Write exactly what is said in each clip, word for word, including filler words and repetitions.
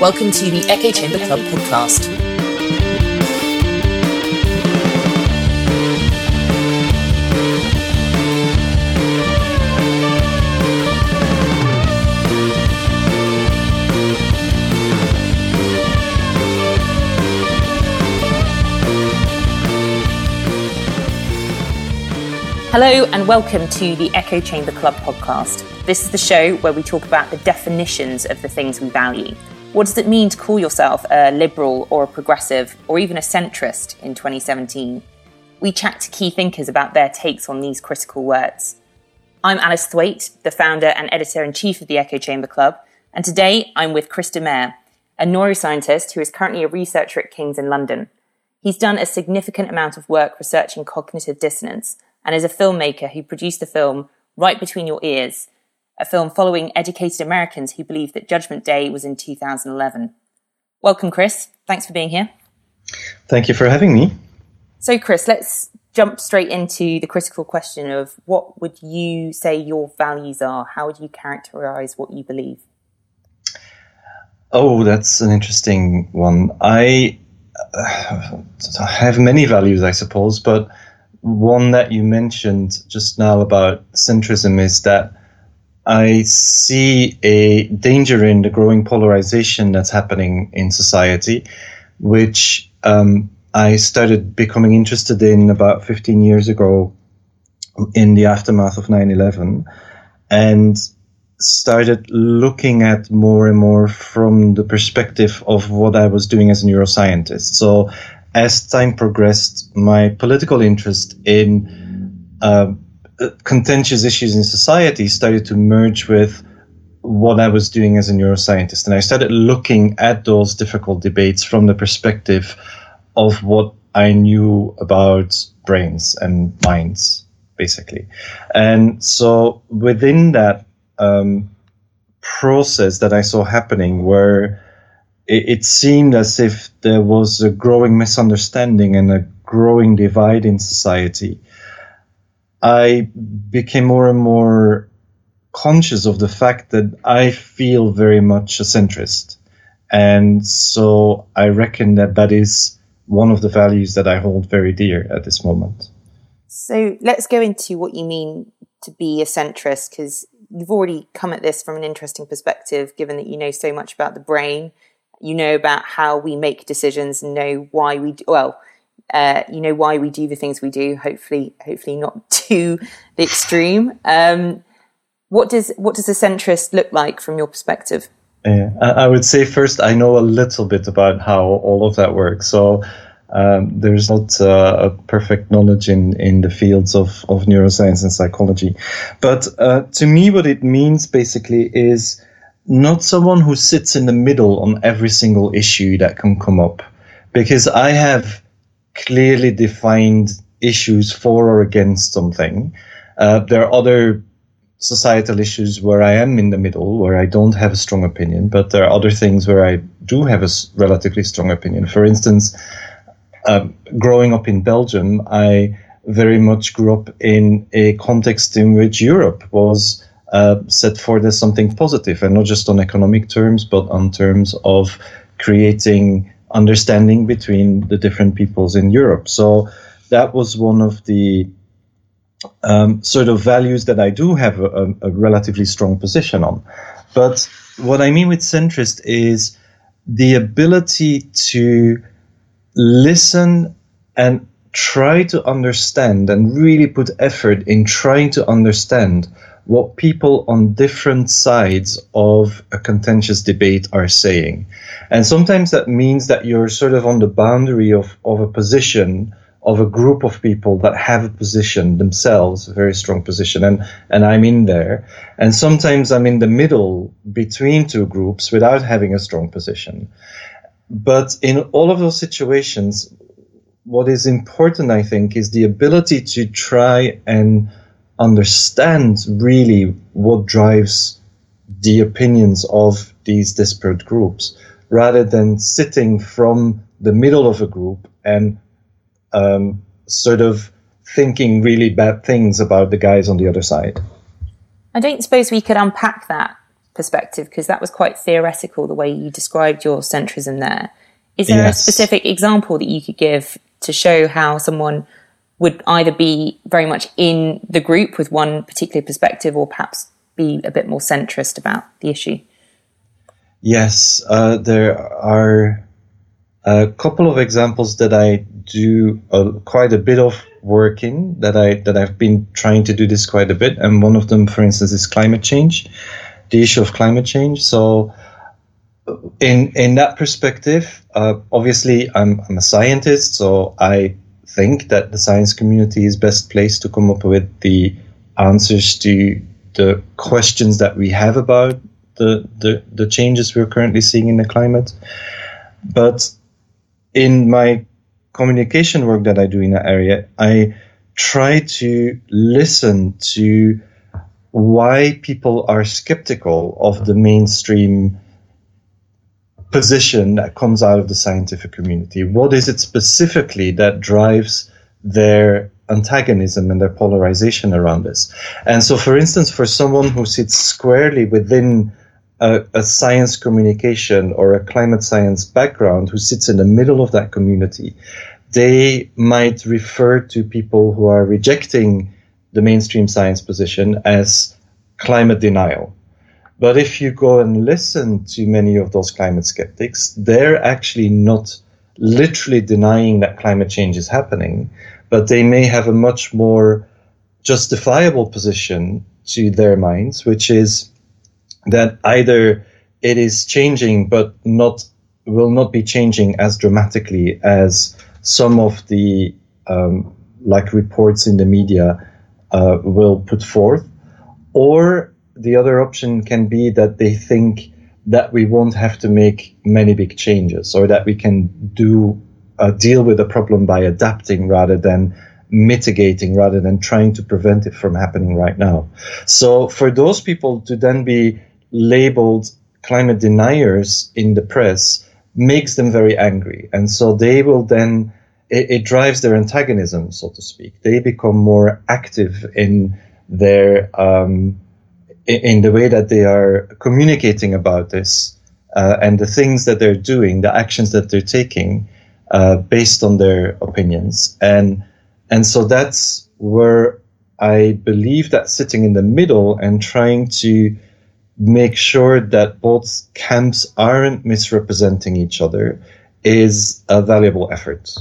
Welcome to the Echo Chamber Club podcast. Hello and welcome to the Echo Chamber Club podcast. This is the show where we talk about the definitions of the things we value. What does it mean to call yourself a liberal or a progressive or even a centrist in twenty seventeen? We chat to key thinkers about their takes on these critical words. I'm Alice Thwaite, the founder and editor-in-chief of the Echo Chamber Club, and today I'm with Chris de Meyer, a neuroscientist who is currently a researcher at King's in London. He's done a significant amount of work researching cognitive dissonance and is a filmmaker who produced the film Right Between Your Ears, a film following educated Americans who believed that Judgment Day was in two thousand eleven. Welcome, Chris. Thanks for being here. Thank you for having me. So, Chris, let's jump straight into the critical question of what would you say your values are? How would you characterize what you believe? Oh, that's an interesting one. I uh, have many values, I suppose, but one that you mentioned just now about centrism is that I see a danger in the growing polarization that's happening in society, which um, I started becoming interested in about fifteen years ago in the aftermath of nine eleven, and started looking at more and more from the perspective of what I was doing as a neuroscientist. So as time progressed, my political interest in uh, contentious issues in society started to merge with what I was doing as a neuroscientist. And I started looking at those difficult debates from the perspective of what I knew about brains and minds, basically. And so within that um, process that I saw happening, where it seemed as if there was a growing misunderstanding and a growing divide in society, I became more and more conscious of the fact that I feel very much a centrist. And so I reckon that that is one of the values that I hold very dear at this moment. So let's go into what you mean to be a centrist, because you've already come at this from an interesting perspective, given that you know so much about the brain. You know about how we make decisions and know why we do, well, uh, you know why we do the things we do. Hopefully, hopefully not to the extreme. Um, what does what does a centrist look like from your perspective? Yeah, I would say first I know a little bit about how all of that works. So um, there's not uh, a perfect knowledge in, in the fields of, of neuroscience and psychology, but uh, to me, what it means basically is not someone who sits in the middle on every single issue that can come up, because I have clearly defined issues for or against something. Uh, there are other societal issues where I am in the middle, where I don't have a strong opinion, but there are other things where I do have a relatively strong opinion. For instance, uh, growing up in Belgium, I very much grew up in a context in which Europe was Uh, set forth as something positive, and not just on economic terms, but on terms of creating understanding between the different peoples in Europe. So that was one of the um, sort of values that I do have a, a relatively strong position on. But what I mean with centrist is the ability to listen and try to understand, and really put effort in trying to understand what people on different sides of a contentious debate are saying. And sometimes that means that you're sort of on the boundary of, of a position, of a group of people that have a position themselves, a very strong position, and, and I'm in there. And sometimes I'm in the middle between two groups without having a strong position. But in all of those situations, what is important, I think, is the ability to try and understand really what drives the opinions of these disparate groups, rather than sitting from the middle of a group and um, sort of thinking really bad things about the guys on the other side. I don't suppose we could unpack that perspective? Because that was quite theoretical, the way you described your centrism there. Is there Yes. a specific example that you could give to show how someone would either be very much in the group with one particular perspective or perhaps be a bit more centrist about the issue? Yes, uh, there are a couple of examples that I do uh, quite a bit of work in, that, I, that I've been trying to do this quite a bit. And one of them, for instance, is climate change, the issue of climate change. So in in that perspective, uh, obviously I'm, I'm a scientist, so I think that the science community is best placed to come up with the answers to the questions that we have about the, the, the changes we're currently seeing in the climate. But in my communication work that I do in that area, I try to listen to why people are skeptical of the mainstream position that comes out of the scientific community. What is it specifically that drives their antagonism and their polarization around this? And so, for instance, for someone who sits squarely within a, a science communication or a climate science background, who sits in the middle of that community, they might refer to people who are rejecting the mainstream science position as climate denial. But if you go and listen to many of those climate skeptics, they're actually not literally denying that climate change is happening, but they may have a much more justifiable position to their minds, which is that either it is changing, but not will not be changing as dramatically as some of the um, like reports in the media uh, will put forth, or the other option can be that they think that we won't have to make many big changes, or that we can do uh, deal with the problem by adapting rather than mitigating, rather than trying to prevent it from happening right now. So for those people to then be labeled climate deniers in the press makes them very angry. And so they will then, it, it drives their antagonism, so to speak. They become more active in their, um, in the way that they are communicating about this, uh, and the things that they're doing, the actions that they're taking, uh, based on their opinions. And, and so that's where I believe that sitting in the middle and trying to make sure that both camps aren't misrepresenting each other is a valuable effort.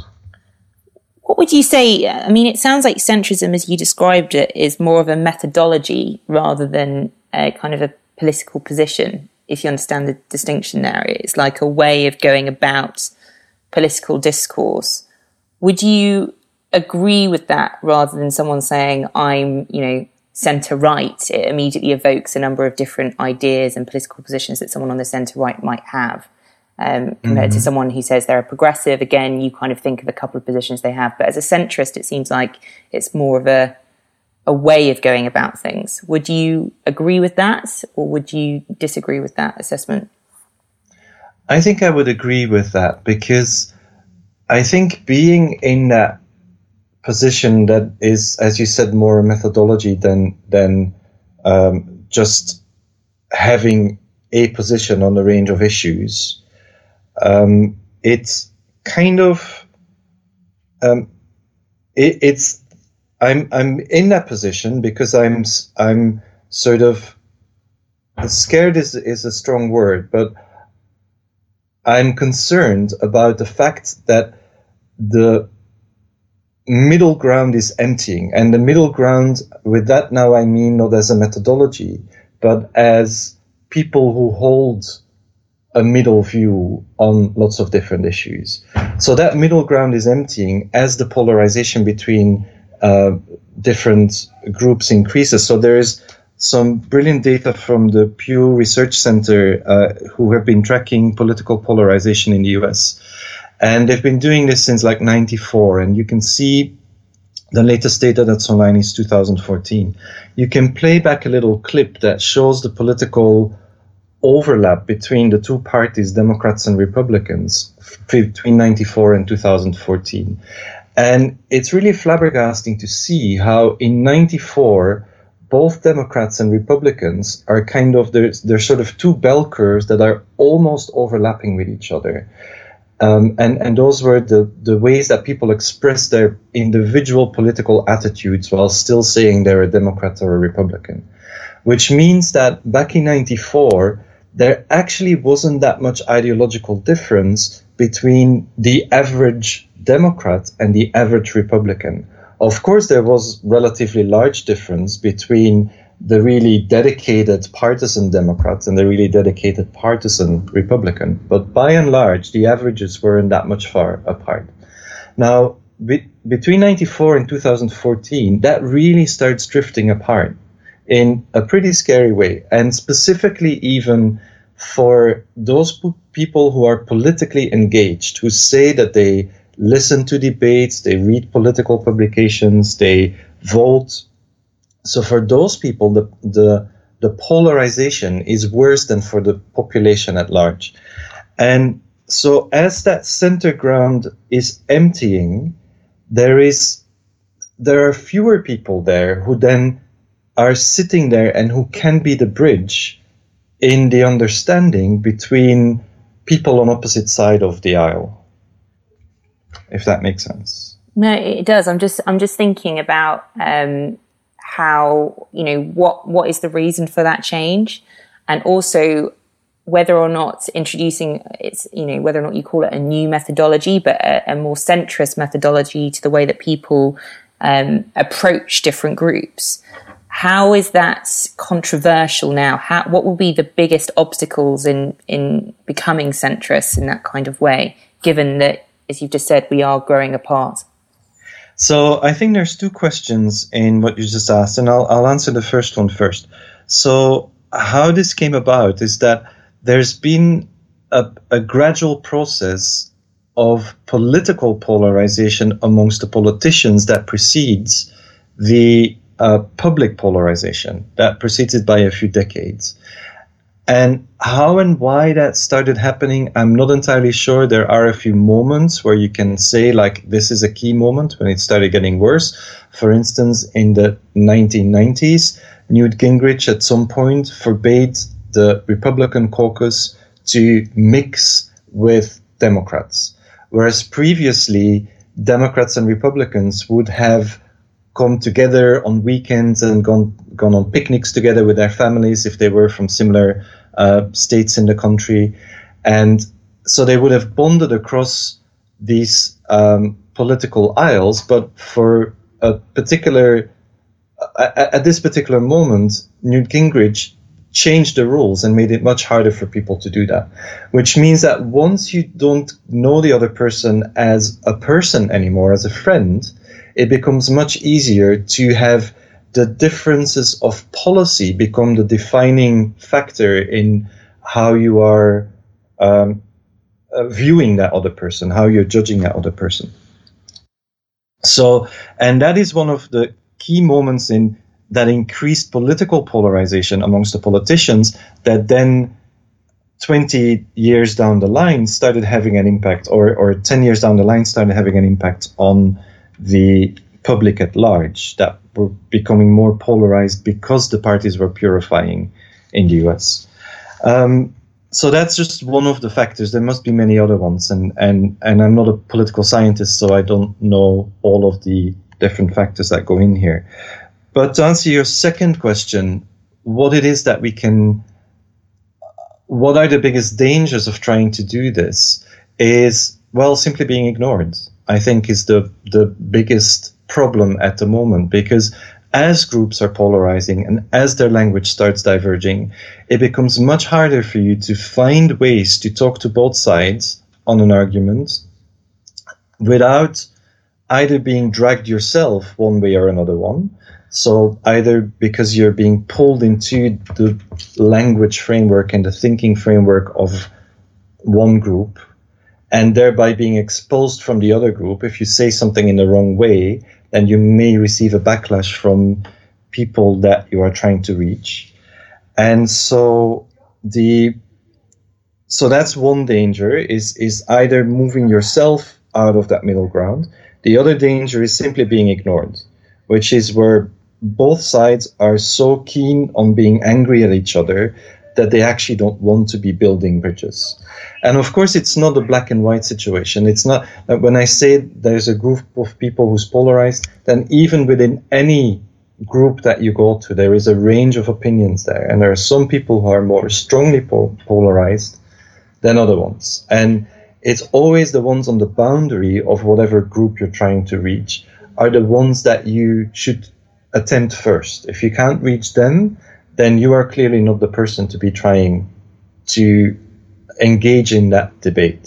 What would you say? I mean, it sounds like centrism, as you described it, is more of a methodology rather than a kind of a political position, if you understand the distinction there. It's like a way of going about political discourse. Would you agree with that rather than someone saying, I'm, you know, centre-right? It immediately evokes a number of different ideas and political positions that someone on the centre-right might have. Um, compared mm-hmm. to someone who says they're a progressive, again, you kind of think of a couple of positions they have. But as a centrist, it seems like it's more of a a way of going about things. Would you agree with that, or would you disagree with that assessment? I think I would agree with that, because I think being in that position that is, as you said, more a methodology than than um, just having a position on a range of issues. Um, it's kind of, um, it, it's, I'm, I'm in that position because I'm, I'm sort of, scared is, is a strong word, but I'm concerned about the fact that the middle ground is emptying. And the middle ground, with that now I mean not as a methodology, but as people who hold a middle view on lots of different issues. So that middle ground is emptying as the polarization between uh, different groups increases. So there is some brilliant data from the Pew Research Center uh, who have been tracking political polarization in the U S. And they've been doing this since like ninety-four. And you can see the latest data that's online is two thousand fourteen. You can play back a little clip that shows the political overlap between the two parties, Democrats and Republicans, between ninety-four and two thousand fourteen. And it's really flabbergasting to see how in ninety-four, both Democrats and Republicans are kind of, there's, there's sort of two bell curves that are almost overlapping with each other. Um, and, and those were the, the ways that people express their individual political attitudes while still saying they're a Democrat or a Republican. Which means that back in ninety-four, there actually wasn't that much ideological difference between the average Democrat and the average Republican. Of course, there was relatively large difference between the really dedicated partisan Democrats and the really dedicated partisan Republican. But by and large, the averages weren't that much far apart. Now, be- between ninety-four and two thousand fourteen, that really starts drifting apart in a pretty scary way. And specifically even for those p- people who are politically engaged, who say that they listen to debates, they read political publications, they vote. So for those people, the, the the polarization is worse than for the population at large. And so as that center ground is emptying, there is there are fewer people there who then are sitting there and who can be the bridge in the understanding between people on opposite side of the aisle, if that makes sense. No, it does. I'm just I'm just thinking about um, how, you know, what what is the reason for that change, and also whether or not introducing it's, you know, whether or not you call it a new methodology, but a, a more centrist methodology to the way that people um, approach different groups. How is that controversial now? How, what will be the biggest obstacles in, in becoming centrist in that kind of way, given that, as you've just said, we are growing apart? So I think there's two questions in what you just asked, and I'll, I'll answer the first one first. So how this came about is that there's been a, a gradual process of political polarization amongst the politicians that precedes the Uh, public polarization that preceded by a few decades. And how and why that started happening, I'm not entirely sure. There are a few moments where you can say, like, this is a key moment when it started getting worse. For instance, in the nineteen nineties, Newt Gingrich at some point forbade the Republican caucus to mix with Democrats, whereas previously Democrats and Republicans would have come together on weekends and gone gone on picnics together with their families if they were from similar uh, states in the country. And so they would have bonded across these um, political aisles, but for a particular, uh, at this particular moment, Newt Gingrich changed the rules and made it much harder for people to do that, which means that once you don't know the other person as a person anymore, as a friend, it becomes much easier to have the differences of policy become the defining factor in how you are um, uh, viewing that other person, how you're judging that other person. So, and that is one of the key moments in that increased political polarization amongst the politicians that then twenty years down the line started having an impact, or, or ten years down the line started having an impact on the public at large, that were becoming more polarized because the parties were purifying in the U S. Um, so that's just one of the factors. There must be many other ones, and, and, and I'm not a political scientist, so I don't know all of the different factors that go in here. But to answer your second question, what it is that we can, what are the biggest dangers of trying to do this is, well, simply being ignored, I think, is the, the biggest problem at the moment, because as groups are polarizing and as their language starts diverging, it becomes much harder for you to find ways to talk to both sides on an argument without either being dragged yourself one way or another one. So either because you're being pulled into the language framework and the thinking framework of one group, and thereby being exposed from the other group. If you say something in the wrong way, then you may receive a backlash from people that you are trying to reach. And so the so that's one danger, is is either moving yourself out of that middle ground. The other danger is simply being ignored, which is where both sides are so keen on being angry at each other that they actually don't want to be building bridges. And of course, it's not a black and white situation. It's not, when I say there's a group of people who's polarized, then even within any group that you go to, there is a range of opinions there. And there are some people who are more strongly po- polarized than other ones. And it's always the ones on the boundary of whatever group you're trying to reach are the ones that you should attempt first. If you can't reach them, then you are clearly not the person to be trying to engage in that debate.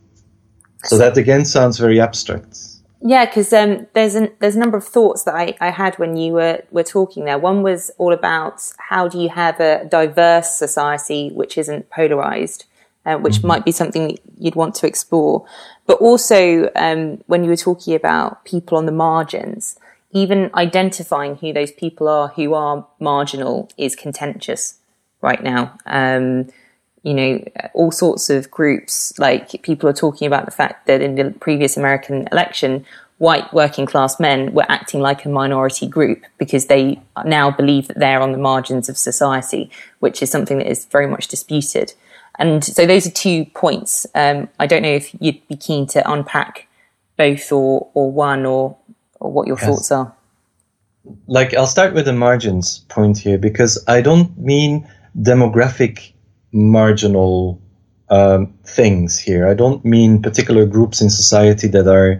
So that again sounds very abstract. Yeah, because um, there's an, there's a number of thoughts that I, I had when you were, were talking there. One was all about how do you have a diverse society which isn't polarized, uh, which mm-hmm. might be something that you'd want to explore. But also um, when you were talking about people on the margins, even identifying who those people are who are marginal is contentious right now. Um, you know, all sorts of groups, like people are talking about the fact that in the previous American election, white working class men were acting like a minority group because they now believe that they're on the margins of society, which is something that is very much disputed. And so those are two points. Um, I don't know if you'd be keen to unpack both or, or one or, or what your yes. thoughts are. Like, I'll start with the margins point here, because I don't mean demographic marginal um, things here. I don't mean particular groups in society that are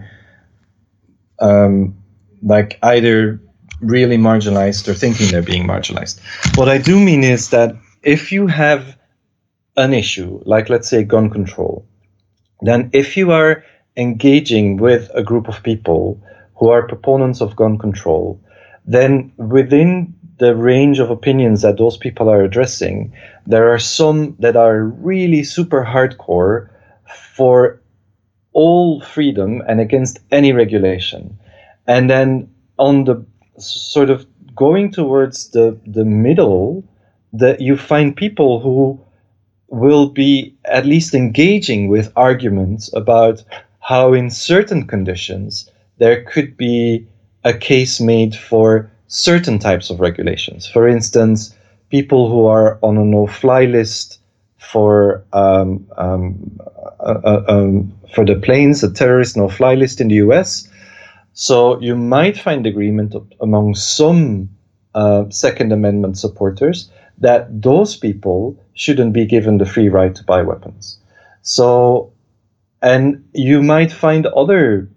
um, like either really marginalized or thinking they're being marginalized. What I do mean is that if you have an issue, like let's say gun control, then if you are engaging with a group of people who are proponents of gun control, then within the range of opinions that those people are addressing, there are some that are really super hardcore for all freedom and against any regulation. And then on the sort of going towards the, the middle, that you find people who will be at least engaging with arguments about how in certain conditions there could be a case made for certain types of regulations. For instance, people who are on a no-fly list for um, um, uh, uh, um, for the planes, a terrorist no-fly list in the U S. So you might find agreement among some uh, Second Amendment supporters that those people shouldn't be given the free right to buy weapons. So, and you might find other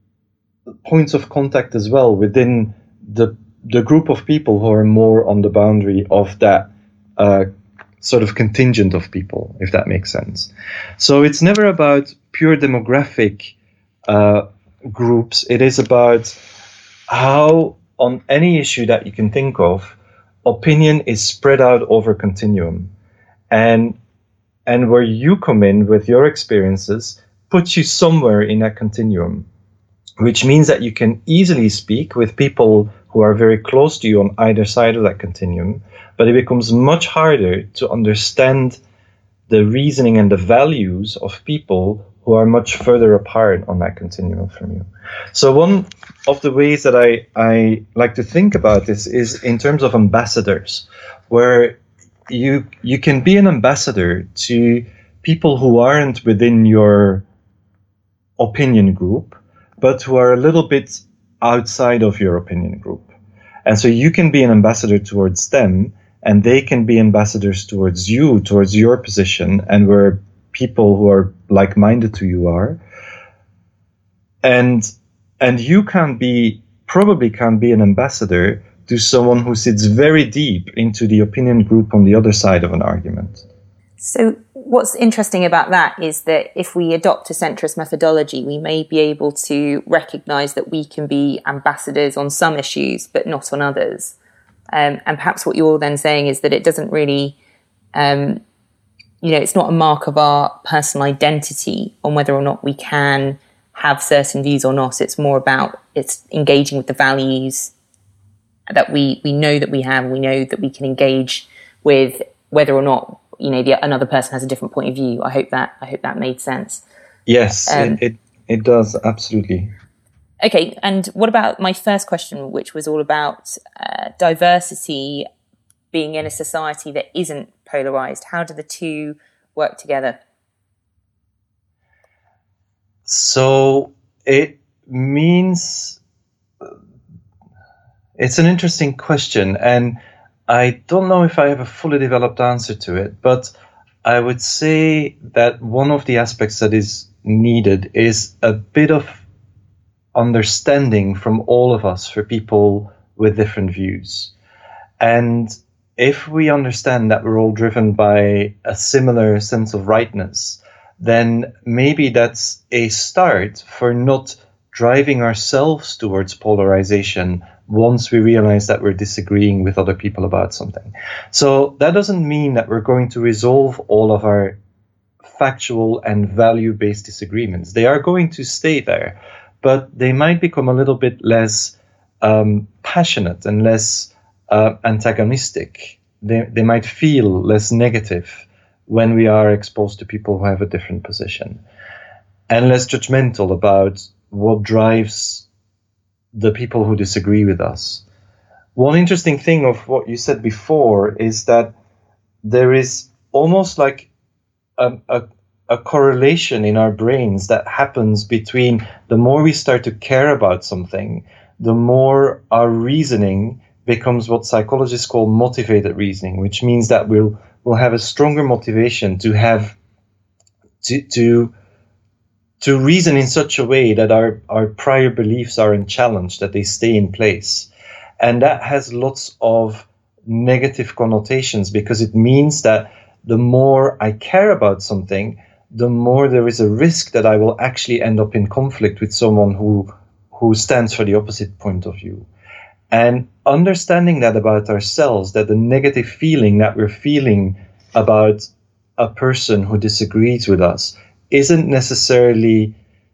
points of contact as well within the the group of people who are more on the boundary of that uh, sort of contingent of people, if that makes sense. So it's never about pure demographic uh, groups. It is about how, on any issue that you can think of, opinion is spread out over a continuum. And, and where you come in with your experiences puts you somewhere in that continuum, which means that you can easily speak with people who are very close to you on either side of that continuum, but it becomes much harder to understand the reasoning and the values of people who are much further apart on that continuum from you. So one of the ways that I, I like to think about this is in terms of ambassadors, where you you can be an ambassador to people who aren't within your opinion group, but who are a little bit outside of your opinion group. And so you can be an ambassador towards them, and they can be ambassadors towards you, towards your position, and where people who are like-minded to you are. And and you can be, probably can be an ambassador to someone who sits very deep into the opinion group on the other side of an argument. So what's interesting about that is that if we adopt a centrist methodology, we may be able to recognise that we can be ambassadors on some issues, but not on others. Um, and perhaps what you're then saying is that it doesn't really, um, you know, it's not a mark of our personal identity on whether or not we can have certain views or not. It's more about it's engaging with the values that we, we know that we have. We know that we can engage with whether or not, you know, the, another person has a different point of view. I hope that I hope that made sense. Yes, um, it, it it does, absolutely. Okay, and what about my first question, which was all about uh, diversity being in a society that isn't polarized? How do the two work together? So it means, it's an interesting question, and I don't know if I have a fully developed answer to it, but I would say that one of the aspects that is needed is a bit of understanding from all of us for people with different views. And if we understand that we're all driven by a similar sense of rightness, then maybe that's a start for not driving ourselves towards polarization once we realize that we're disagreeing with other people about something. So that doesn't mean that we're going to resolve all of our factual and value-based disagreements. They are going to stay there, but they might become a little bit less um, passionate and less uh, antagonistic. They, they might feel less negative when we are exposed to people who have a different position, and less judgmental about what drives the people who disagree with us. One interesting thing of what you said before is that there is almost like a, a, a correlation in our brains that happens between the more we start to care about something, the more our reasoning becomes what psychologists call motivated reasoning, which means that we'll we'll have a stronger motivation to have to to to reason in such a way that our, our prior beliefs are unchallenged, that they stay in place. And that has lots of negative connotations, because it means that the more I care about something, the more there is a risk that I will actually end up in conflict with someone who who stands for the opposite point of view. And understanding that about ourselves, that the negative feeling that we're feeling about a person who disagrees with us isn't necessarily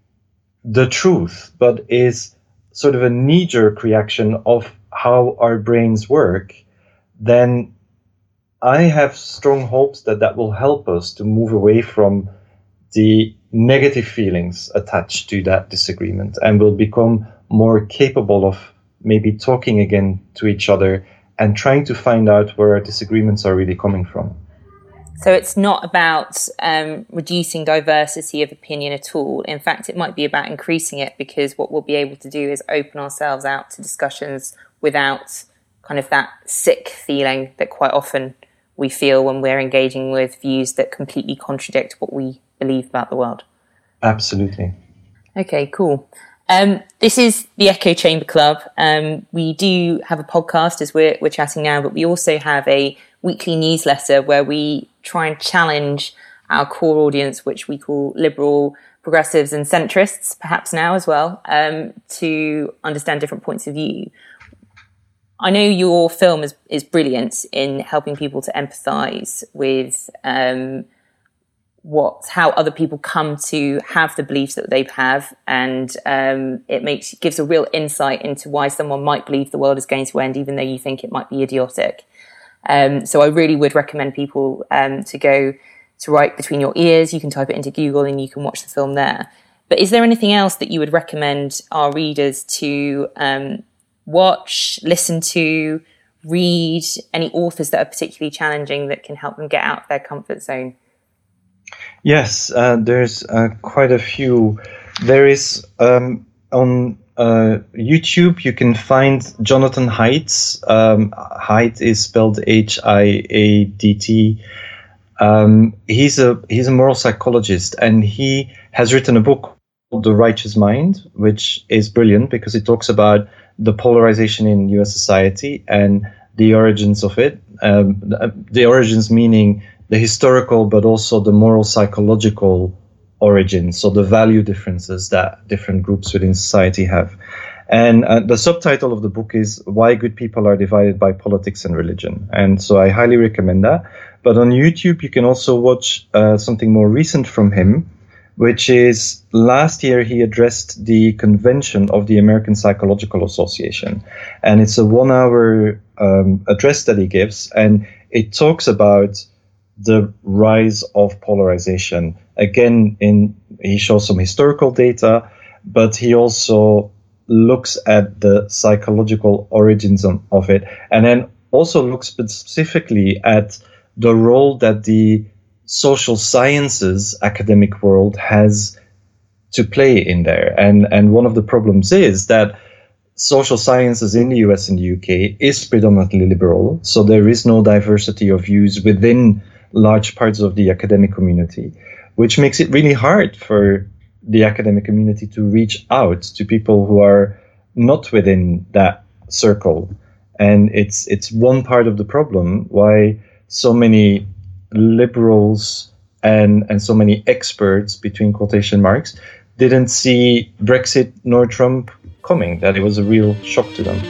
the truth, but is sort of a knee-jerk reaction of how our brains work, then I have strong hopes that that will help us to move away from the negative feelings attached to that disagreement, and will become more capable of maybe talking again to each other and trying to find out where our disagreements are really coming from. So it's not about um, reducing diversity of opinion at all. In fact, it might be about increasing it, because what we'll be able to do is open ourselves out to discussions without kind of that sick feeling that quite often we feel when we're engaging with views that completely contradict what we believe about the world. Absolutely. Okay, cool. Um, this is the Echo Chamber Club. Um, we do have a podcast as we're, we're chatting now, but we also have a weekly newsletter where we try and challenge our core audience, which we call liberal, progressives and centrists, perhaps now as well, um, to understand different points of view. I know your film is, is brilliant in helping people to empathise with um, what how other people come to have the beliefs that they have, and um, it makes gives a real insight into why someone might believe the world is going to end, even though you think it might be idiotic. Um, so I really would recommend people um, to go to Right Between Your Ears. You can type it into Google and you can watch the film there. But is there anything else that you would recommend our readers to um, watch, listen to, read, any authors that are particularly challenging that can help them get out of their comfort zone? Yes, uh, there's uh, quite a few. There is um, on uh, YouTube, you can find Jonathan Haidt. Um, Haidt is spelled H I A D T. Um, he's a he's a moral psychologist, and he has written a book called The Righteous Mind, which is brilliant because it talks about the polarization in U S society and the origins of it. Um, the, the origins meaning the historical, but also the moral psychological origins, so the value differences that different groups within society have. And uh, the subtitle of the book is Why Good People Are Divided by Politics and Religion. And so I highly recommend that. But on YouTube, you can also watch uh, something more recent from him, which is last year he addressed the convention of the American Psychological Association. And it's a one hour um, address that he gives, and it talks about the rise of polarization. Again, in he shows some historical data, but he also looks at the psychological origins of it, and then also looks specifically at the role that the social sciences academic world has to play in there. And, and one of the problems is that social sciences in the U S and the U K is predominantly liberal, so there is no diversity of views within large parts of the academic community, which makes it really hard for the academic community to reach out to people who are not within that circle. And it's it's one part of the problem why so many liberals and, and so many experts, between quotation marks, didn't see Brexit nor Trump coming, that it was a real shock to them.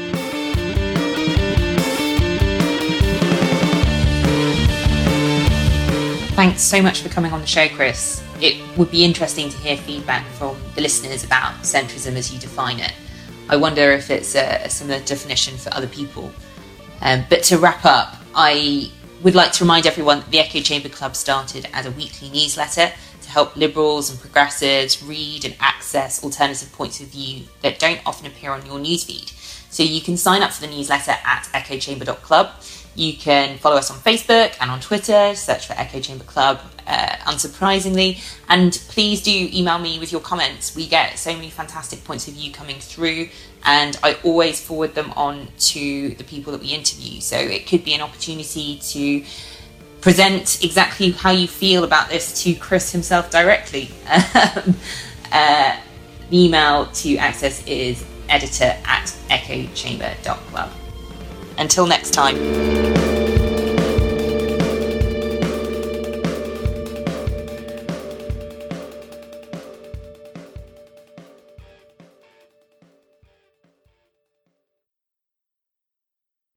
Thanks so much for coming on the show, Chris. It would be interesting to hear feedback from the listeners about centrism as you define it. I wonder if it's a, a similar definition for other people. Um, but to wrap up, I would like to remind everyone that the Echo Chamber Club started as a weekly newsletter to help liberals and progressives read and access alternative points of view that don't often appear on your newsfeed. So you can sign up for the newsletter at echo chamber dot club. You can follow us on Facebook and on Twitter, search for Echo Chamber Club, uh, unsurprisingly. And please do email me with your comments. We get so many fantastic points of view coming through, and I always forward them on to the people that we interview. So it could be an opportunity to present exactly how you feel about this to Chris himself directly. um, uh, the email to access is editor at echo chamber dot club. Until next time.